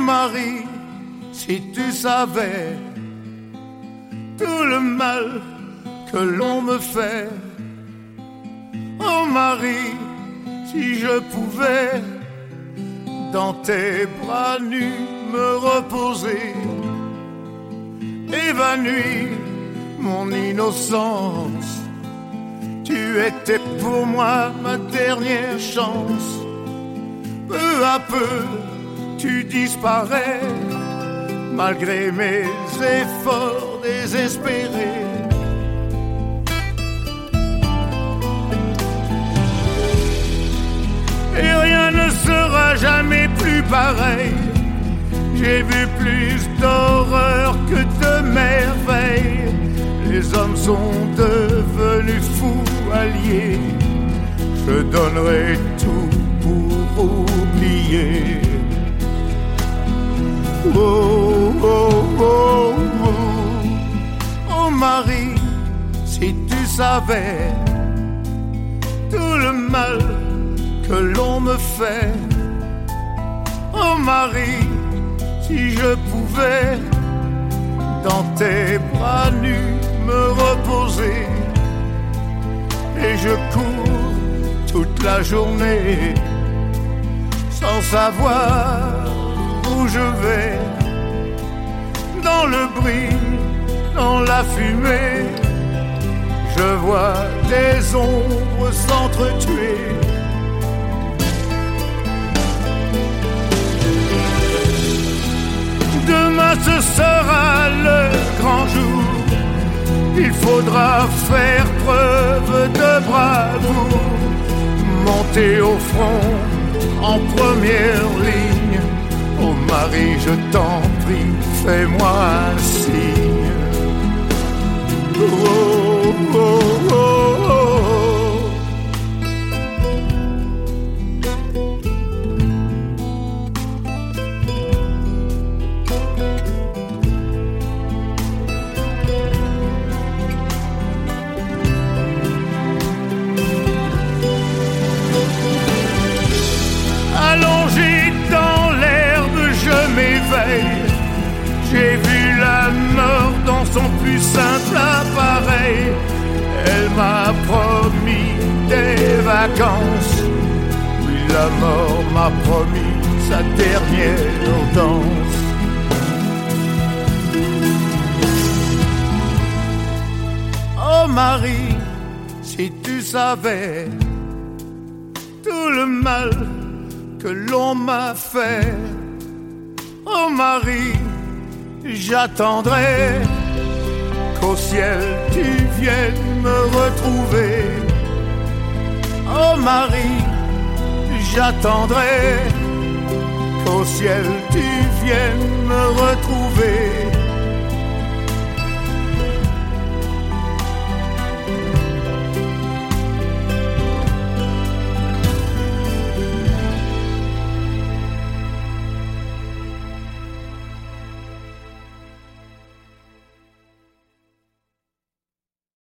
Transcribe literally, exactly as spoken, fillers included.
Marie, si tu savais tout le mal que l'on me fait. Oh Marie, si je pouvais dans tes bras nus me reposer, évanouir mon innocence. Tu étais pour moi ma dernière chance. Peu à peu, tu disparais, malgré mes efforts désespérés. Et rien ne sera jamais plus pareil. J'ai vu plus d'horreur que de merveilles. Les hommes sont devenus fous alliés. Je donnerai tout pour oublier. Oh, oh, oh, oh. Oh Marie, si tu savais tout le mal que l'on me fait. Oh Marie, si je pouvais dans tes bras nus me reposer. Et je cours toute la journée sans savoir où je vais. Dans le bruit, dans la fumée, je vois les ombres s'entretuer. Demain ce sera le grand jour. Il faudra faire preuve de bravoure, monter au front en première ligne. Oh Marie, je t'en prie, fais-moi un signe. Oh, oh, oh, oh, oh. Allongé dans l'herbe, je m'éveille. J'ai vu la mort dans son plus simple appareil. Elle m'a promis des vacances. Oui, la mort m'a promis sa dernière danse. Oh Marie, si tu savais tout le mal que l'on m'a fait. Oh Marie, j'attendrai qu'au ciel tu viennes me retrouver. Oh Marie, j'attendrai qu'au ciel tu viennes me retrouver.